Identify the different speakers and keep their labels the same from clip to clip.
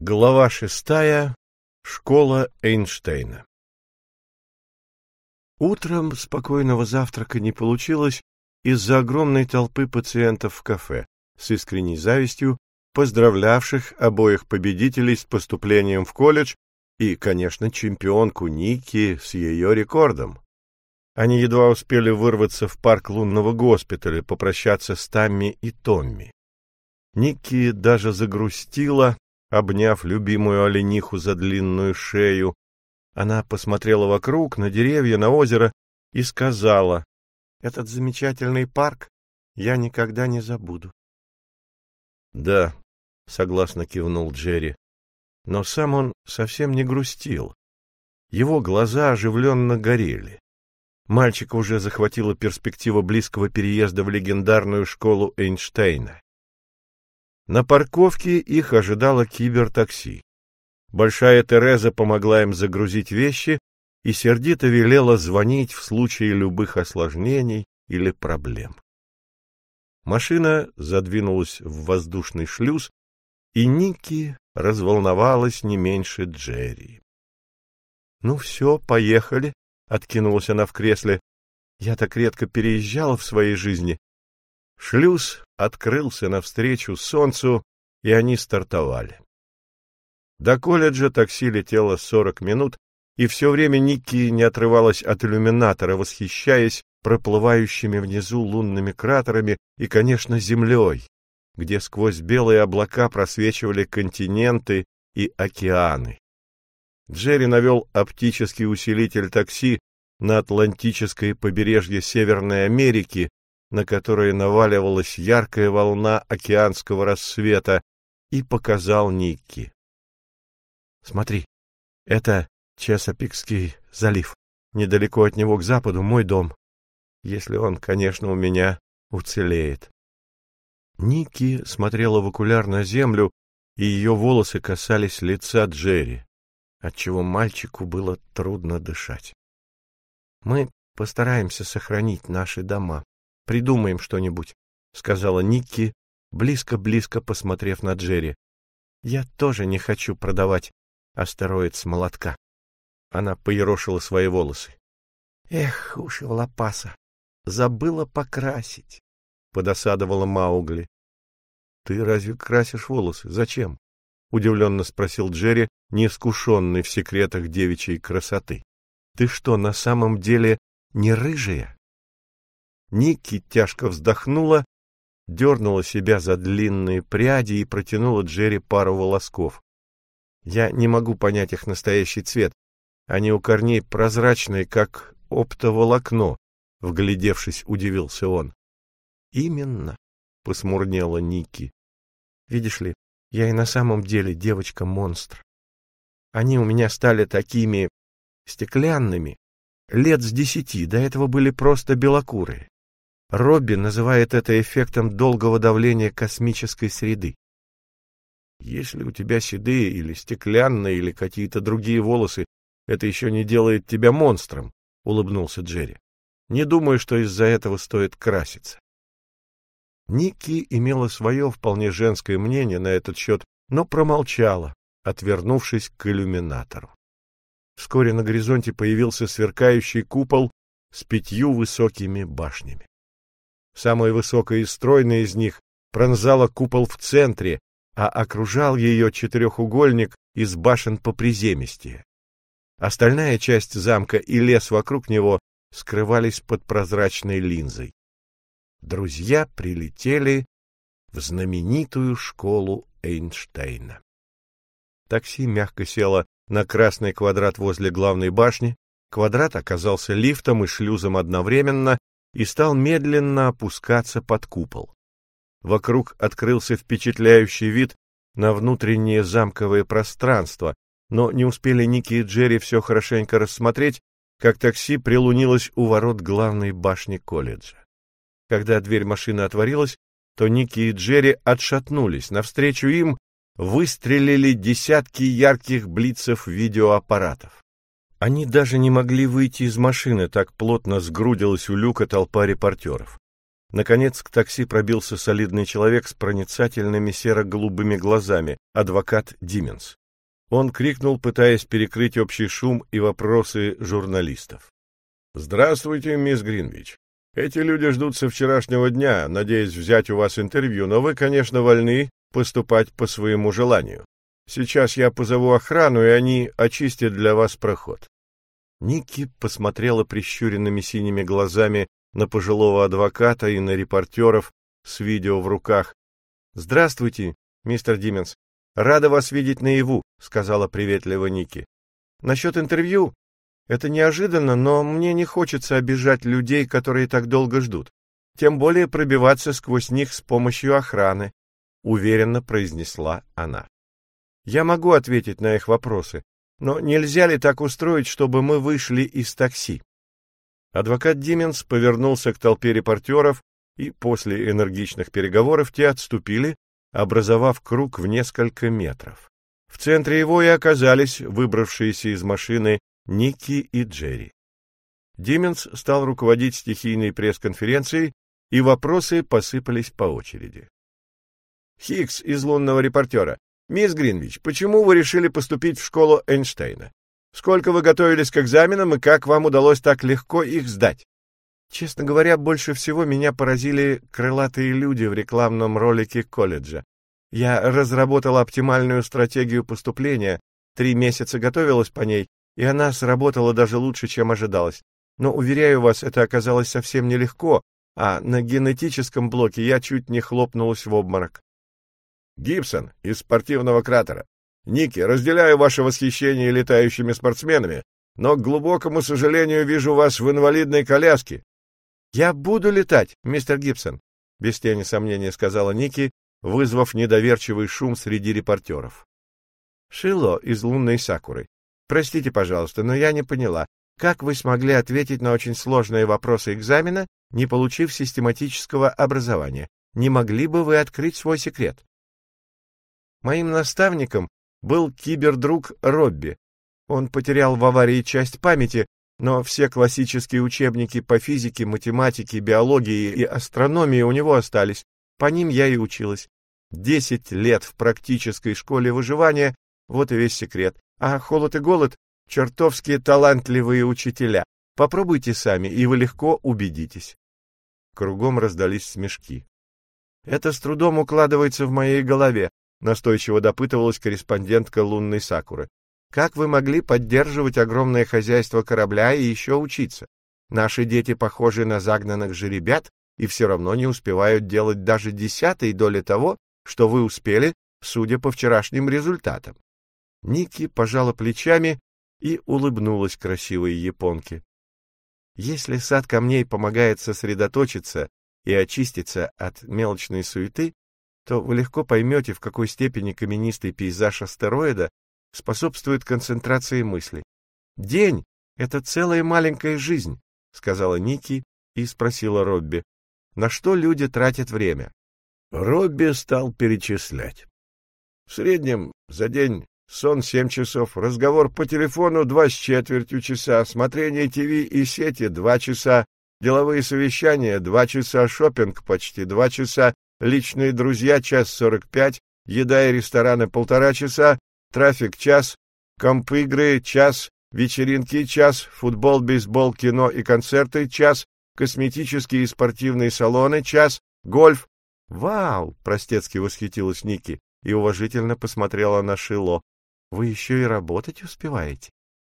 Speaker 1: Глава 6. Школа Эйнштейна. Утром спокойного завтрака не получилось из-за огромной толпы пациентов в кафе, с искренней завистью поздравлявших обоих победителей с поступлением в колледж и, конечно, чемпионку Никки с ее рекордом. Они едва успели вырваться в парк лунного госпиталя, попрощаться с Тамми и Томми. Никки даже загрустила, обняв любимую олениху за длинную шею. Она посмотрела вокруг, на деревья, на озеро и сказала: «Этот замечательный парк я никогда не забуду». «Да», — согласно кивнул Джерри, но сам он совсем не грустил. Его глаза оживленно горели. Мальчика уже захватила перспектива близкого переезда в легендарную школу Эйнштейна. На парковке их ожидало кибертакси. Большая Тереза помогла им загрузить вещи и сердито велела звонить в случае любых осложнений или проблем. Машина задвинулась в воздушный шлюз, и Никки разволновалась не меньше Джерри. «Ну все, поехали», — откинулась она в кресле. «Я так редко переезжала в своей жизни». Шлюз открылся навстречу солнцу, и они стартовали. До колледжа такси летело 40 минут, и все время Никки не отрывалась от иллюминатора, восхищаясь проплывающими внизу лунными кратерами и, конечно, землей, где сквозь белые облака просвечивали континенты и океаны. Джерри навел оптический усилитель такси на Атлантическое побережье Северной Америки, на которое наваливалась яркая волна океанского рассвета, и показал Никки. «Смотри, это Чесапикский залив. Недалеко от него к западу мой дом. Если он, конечно, у меня уцелеет». Никки смотрела в окуляр на землю, и ее волосы касались лица Джерри, отчего мальчику было трудно дышать. «Мы постараемся сохранить наши дома. Придумаем что-нибудь», — сказала Никки, близко-близко посмотрев на Джерри. «Я тоже не хочу продавать астероид с молотка». Она поерошила свои волосы. «Эх, уши волопаса, забыла покрасить», — подосадовала Маугли. «Ты разве красишь волосы? Зачем?» — удивленно спросил Джерри, неискушенный в секретах девичьей красоты. «Ты что, на самом деле не рыжая?» Никки тяжко вздохнула, дернула себя за длинные пряди и протянула Джерри пару волосков. «Я не могу понять их настоящий цвет. Они у корней прозрачные, как оптоволокно», — вглядевшись, удивился он. «Именно», — посмурнела Никки. «Видишь ли, я и на самом деле девочка-монстр. Они у меня стали такими стеклянными лет с 10, до этого были просто белокурые. Робби называет это эффектом долгого давления космической среды. Если у тебя седые или стеклянные или какие-то другие волосы, это еще не делает тебя монстром», — улыбнулся Джерри. «Не думаю, что из-за этого стоит краситься». Никки имела свое вполне женское мнение на этот счет, но промолчала, отвернувшись к иллюминатору. Вскоре на горизонте появился сверкающий купол с 5 высокими башнями. Самая высокая и стройная из них пронзала купол в центре, а окружал ее четырехугольник из башен поприземистее. Остальная часть замка и лес вокруг него скрывались под прозрачной линзой. Друзья прилетели в знаменитую школу Эйнштейна. Такси мягко село на красный квадрат возле главной башни. Квадрат оказался лифтом и шлюзом одновременно и стал медленно опускаться под купол. Вокруг открылся впечатляющий вид на внутреннее замковое пространство, но не успели Никки и Джерри все хорошенько рассмотреть, как такси прилунилось у ворот главной башни колледжа. Когда дверь машины отворилась, то Никки и Джерри отшатнулись. Навстречу им выстрелили десятки ярких блицев видеоаппаратов. Они даже не могли выйти из машины, так плотно сгрудилась у люка толпа репортеров. Наконец к такси пробился солидный человек с проницательными серо-голубыми глазами, адвокат Дименс. Он крикнул, пытаясь перекрыть общий шум и вопросы журналистов. «Здравствуйте, мисс Гринвич. Эти люди ждут со вчерашнего дня, надеясь взять у вас интервью, но вы, конечно, вольны поступать по своему желанию. Сейчас я позову охрану, и они очистят для вас проход». Никки посмотрела прищуренными синими глазами на пожилого адвоката и на репортеров с видео в руках. «Здравствуйте, мистер Дименс. Рада вас видеть наяву», — сказала приветливо Никки. «Насчет интервью? Это неожиданно, но мне не хочется обижать людей, которые так долго ждут. Тем более пробиваться сквозь них с помощью охраны», — уверенно произнесла она. «Я могу ответить на их вопросы, но нельзя ли так устроить, чтобы мы вышли из такси?» Адвокат Дименс повернулся к толпе репортеров, и после энергичных переговоров те отступили, образовав круг в несколько метров. В центре его и оказались выбравшиеся из машины Никки и Джерри. Дименс стал руководить стихийной пресс-конференцией, и вопросы посыпались по очереди. Хикс из «Лунного репортера». «Мисс Гринвич, почему вы решили поступить в школу Эйнштейна? Сколько вы готовились к экзаменам и как вам удалось так легко их сдать?» Честно говоря, больше всего меня поразили крылатые люди в рекламном ролике колледжа. Я разработала оптимальную стратегию поступления, 3 месяца готовилась по ней, и она сработала даже лучше, чем ожидалось. Но, уверяю вас, это оказалось совсем нелегко, а на генетическом блоке я чуть не хлопнулась в обморок. Гибсон из «Спортивного кратера». Никки, разделяю ваше восхищение летающими спортсменами, но, к глубокому сожалению, вижу вас в инвалидной коляске. «Я буду летать, мистер Гибсон», — без тени сомнения сказала Никки, вызвав недоверчивый шум среди репортеров. «Шило из «Лунной сакуры». Простите, пожалуйста, но я не поняла, как вы смогли ответить на очень сложные вопросы экзамена, не получив систематического образования? Не могли бы вы открыть свой секрет?» Моим наставником был кибердруг Робби. Он потерял в аварии часть памяти, но все классические учебники по физике, математике, биологии и астрономии у него остались. По ним я и училась. 10 лет в практической школе выживания — вот и весь секрет. А холод и голод — чертовски талантливые учителя. Попробуйте сами, и вы легко убедитесь. Кругом раздались смешки. «Это с трудом укладывается в моей голове», — настойчиво допытывалась корреспондентка «Лунной сакуры». «Как вы могли поддерживать огромное хозяйство корабля и еще учиться? Наши дети похожи на загнанных жеребят и все равно не успевают делать даже 10-й доли того, что вы успели, судя по вчерашним результатам». Никки пожала плечами и улыбнулась красивой японке. «Если сад камней помогает сосредоточиться и очиститься от мелочной суеты, то вы легко поймете, в какой степени каменистый пейзаж астероида способствует концентрации мыслей. День — это целая маленькая жизнь», — сказала Никки и спросила Робби, на что люди тратят время. Робби стал перечислять. В среднем за день сон 7 часов, разговор по телефону 2,25 часа, смотрение ТВ и сети 2 часа, деловые совещания 2 часа, шопинг почти 2 часа, личные друзья 1:45, еда и рестораны 1,5 часа, трафик час, комп-игры час, вечеринки час, футбол, бейсбол, кино и концерты час, косметические и спортивные салоны час, гольф. «Вау!» — простецки восхитилась Никки и уважительно посмотрела на Шило. «Вы еще и работать успеваете?»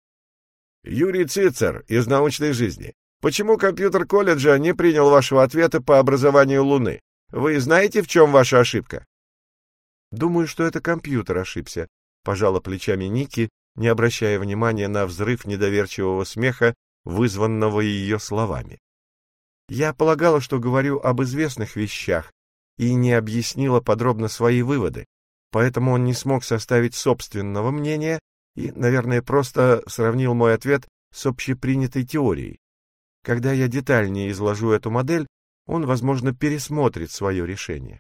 Speaker 1: Юрий Цицер из «Научной жизни». Почему компьютер колледжа не принял вашего ответа по образованию Луны? Вы знаете, в чем ваша ошибка? Думаю, что это компьютер ошибся, пожала плечами Никки, не обращая внимания на взрыв недоверчивого смеха, вызванного ее словами. Я полагала, что говорю об известных вещах, и не объяснила подробно свои выводы, поэтому он не смог составить собственного мнения и, наверное, просто сравнил мой ответ с общепринятой теорией. Когда я детальнее изложу эту модель, он, возможно, пересмотрит свое решение.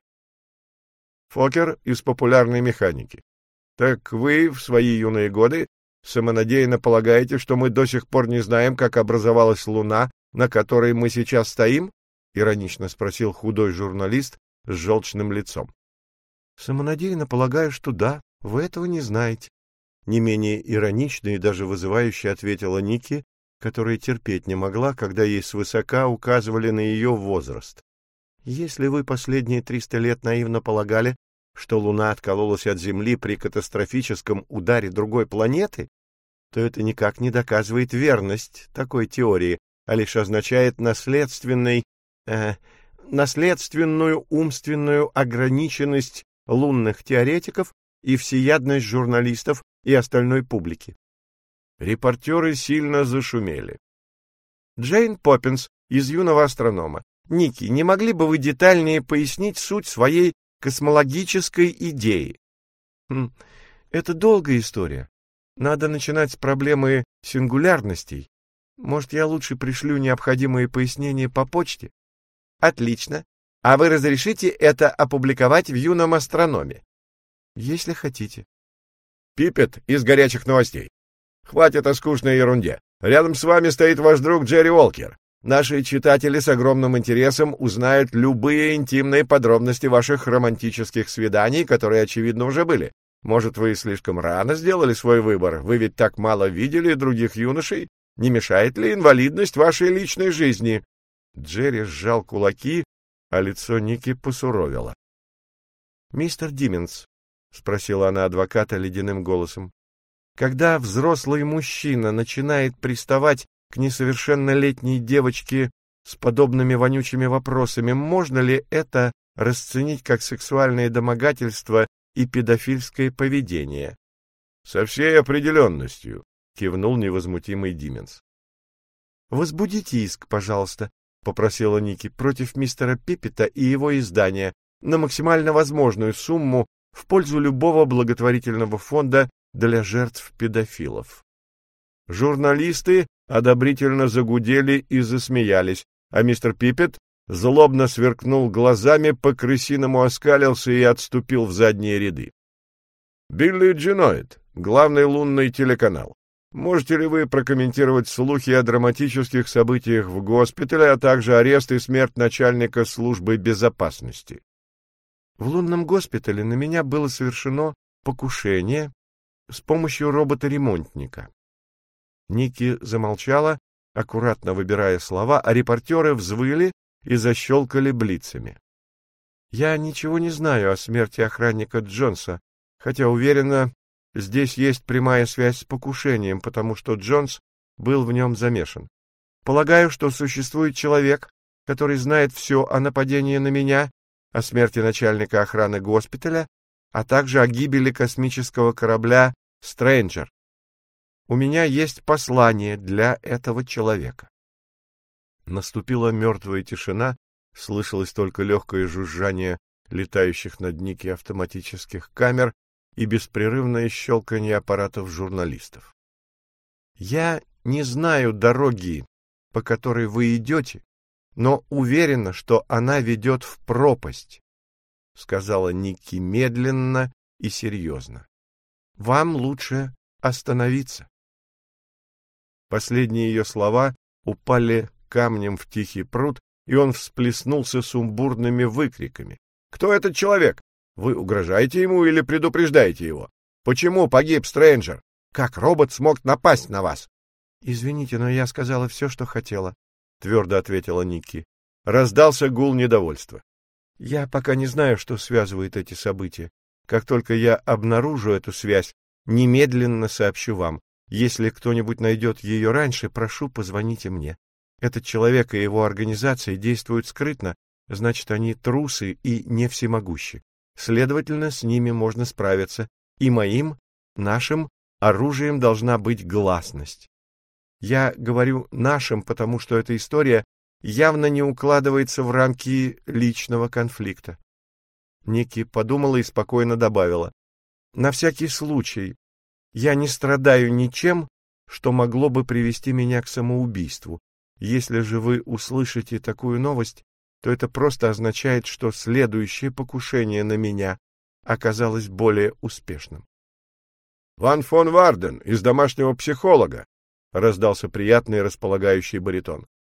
Speaker 1: Фокер из «Популярной механики». Так вы в свои юные годы самонадеянно полагаете, что мы до сих пор не знаем, как образовалась Луна, на которой мы сейчас стоим? — иронично спросил худой журналист с желчным лицом. — Самонадеянно полагаю, что да, вы этого не знаете. Не менее иронично и даже вызывающе ответила Ники, которая терпеть не могла, когда ей свысока указывали на ее возраст. Если вы последние 300 лет наивно полагали, что Луна откололась от Земли при катастрофическом ударе другой планеты, то это никак не доказывает верность такой теории, а лишь означает наследственную умственную ограниченность лунных теоретиков и всеядность журналистов и остальной публики. Репортеры сильно зашумели. Джейн Поппинс из «Юного астронома». Ники, не могли бы вы детальнее пояснить суть своей космологической идеи? Это долгая история. Надо начинать с проблемы сингулярностей. Может, я лучше пришлю необходимые пояснения по почте? Отлично. А вы разрешите это опубликовать в «Юном астрономе»? Если хотите. Пиппет из «Горячих новостей». Хватит о скучной ерунде. Рядом с вами стоит ваш друг Джерри Уолкер. Наши читатели с огромным интересом узнают любые интимные подробности ваших романтических свиданий, которые, очевидно, уже были. Может, вы слишком рано сделали свой выбор? Вы ведь так мало видели других юношей. Не мешает ли инвалидность вашей личной жизни? Джерри сжал кулаки, а лицо Ники посуровило. — Мистер Димминс, — спросила она адвоката ледяным голосом, — когда взрослый мужчина начинает приставать к несовершеннолетней девочке с подобными вонючими вопросами, можно ли это расценить как сексуальное домогательство и педофильское поведение? — Со всей определенностью, — кивнул невозмутимый Димминс. — Возбудите иск, пожалуйста, — попросила Ники, — против мистера Пиппета и его издания на максимально возможную сумму в пользу любого благотворительного фонда для жертв педофилов. Журналисты одобрительно загудели и засмеялись, а мистер Пиппет злобно сверкнул глазами, по-крысиному оскалился и отступил в задние ряды. Билли Джиноид, главный лунный телеканал. Можете ли вы прокомментировать слухи о драматических событиях в госпитале, а также арест и смерть начальника службы безопасности? В лунном госпитале на меня было совершено покушение с помощью робота-ремонтника. Ники замолчала, аккуратно выбирая слова, а репортеры взвыли и защелкали блицами. Я ничего не знаю о смерти охранника Джонса, хотя уверена, здесь есть прямая связь с покушением, потому что Джонс был в нем замешан. Полагаю, что существует человек, который знает все о нападении на меня, о смерти начальника охраны госпиталя, а также о гибели космического корабля «Стрэнджер». У меня есть послание для этого человека. Наступила мертвая тишина, слышалось только легкое жужжание летающих над Ники автоматических камер и беспрерывное щелканье аппаратов журналистов. «Я не знаю дороги, по которой вы идете, но уверена, что она ведет в пропасть», — сказала Ники медленно и серьезно. «Вам лучше остановиться». Последние ее слова упали камнем в тихий пруд, и он всплеснулся сумбурными выкриками. «Кто этот человек? Вы угрожаете ему или предупреждаете его? Почему погиб Стрэнджер? Как робот смог напасть на вас?» «Извините, но я сказала все, что хотела», — твердо ответила Ники. Раздался гул недовольства. «Я пока не знаю, что связывает эти события. Как только я обнаружу эту связь, немедленно сообщу вам. Если кто-нибудь найдет ее раньше, прошу, позвоните мне. Этот человек и его организация действуют скрытно, значит, они трусы и не всемогущи. Следовательно, с ними можно справиться, и нашим оружием должна быть гласность. Я говорю «нашим», потому что эта история явно не укладывается в рамки личного конфликта». Ники подумала и спокойно добавила: «На всякий случай, я не страдаю ничем, что могло бы привести меня к самоубийству. Если же вы услышите такую новость, то это просто означает, что следующее покушение на меня оказалось более успешным». «Ван фон Варден из «Домашнего психолога», — раздался приятный располагающий баритон.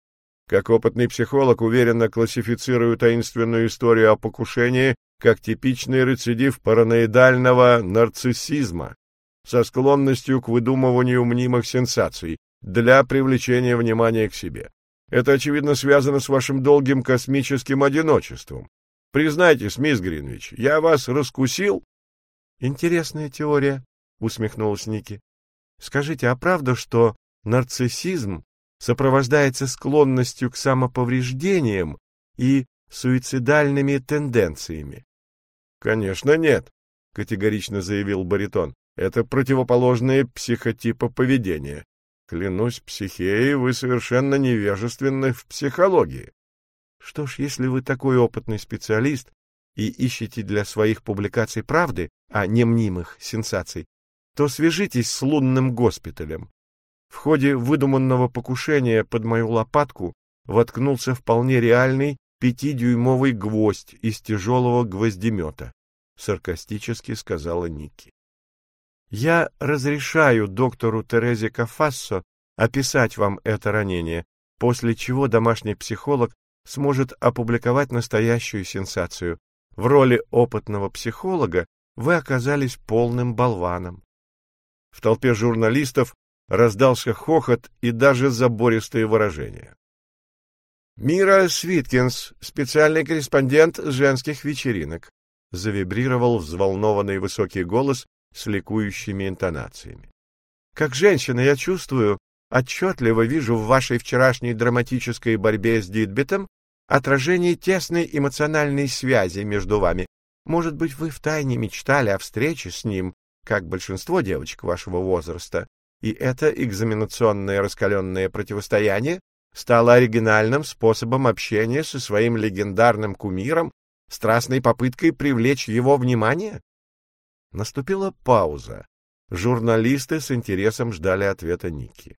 Speaker 1: Как опытный психолог уверенно классифицирую таинственную историю о покушении как типичный рецидив параноидального нарциссизма со склонностью к выдумыванию мнимых сенсаций для привлечения внимания к себе. Это, очевидно, связано с вашим долгим космическим одиночеством. Признайтесь, мисс Гринвич, я вас раскусил? — Интересная теория, — усмехнулась Ники. — Скажите, а правда, что нарциссизм сопровождается склонностью к самоповреждениям и суицидальными тенденциями? — Конечно, нет, — категорично заявил баритон. — Это противоположные психотипы поведения. Клянусь психеей, вы совершенно невежественны в психологии. Что ж, если вы такой опытный специалист и ищете для своих публикаций правды, а не мнимых сенсаций, то свяжитесь с лунным госпиталем. В ходе выдуманного покушения под мою лопатку воткнулся вполне реальный 5-дюймовый гвоздь из тяжелого гвоздемета, — саркастически сказала Ники. Я разрешаю доктору Терезе Кафассо описать вам это ранение, после чего домашний психолог сможет опубликовать настоящую сенсацию. В роли опытного психолога вы оказались полным болваном. В толпе журналистов раздался хохот и даже забористые выражения. «Мира Свиткинс, специальный корреспондент женских вечеринок», завибрировал взволнованный высокий голос с ликующими интонациями. «Как женщина я чувствую, отчетливо вижу в вашей вчерашней драматической борьбе с Дитбетом отражение тесной эмоциональной связи между вами. Может быть, вы втайне мечтали о встрече с ним, как большинство девочек вашего возраста, и это экзаменационное раскаленное противостояние стало оригинальным способом общения со своим легендарным кумиром, страстной попыткой привлечь его внимание?» Наступила пауза. Журналисты с интересом ждали ответа Ники.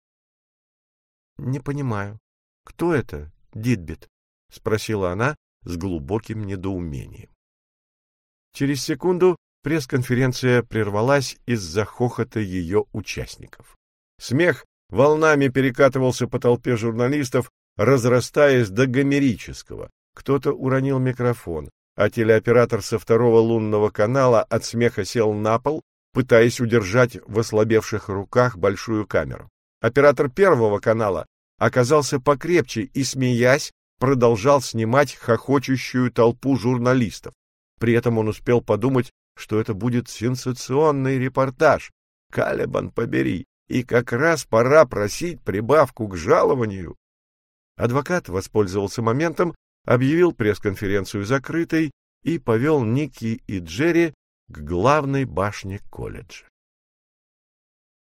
Speaker 1: — Не понимаю, кто это, Дитбет? — спросила она с глубоким недоумением. Через секунду пресс-конференция прервалась из-за хохота ее участников. Смех волнами перекатывался по толпе журналистов, разрастаясь до гомерического. Кто-то уронил микрофон, а телеоператор со второго лунного канала от смеха сел на пол, пытаясь удержать в ослабевших руках большую камеру. Оператор первого канала оказался покрепче и, смеясь, продолжал снимать хохочущую толпу журналистов. При этом он успел подумать, что это будет сенсационный репортаж. Калибан побери, и как раз пора просить прибавку к жалованию. Адвокат воспользовался моментом, объявил пресс-конференцию закрытой и повел Ники и Джерри к главной башне колледжа.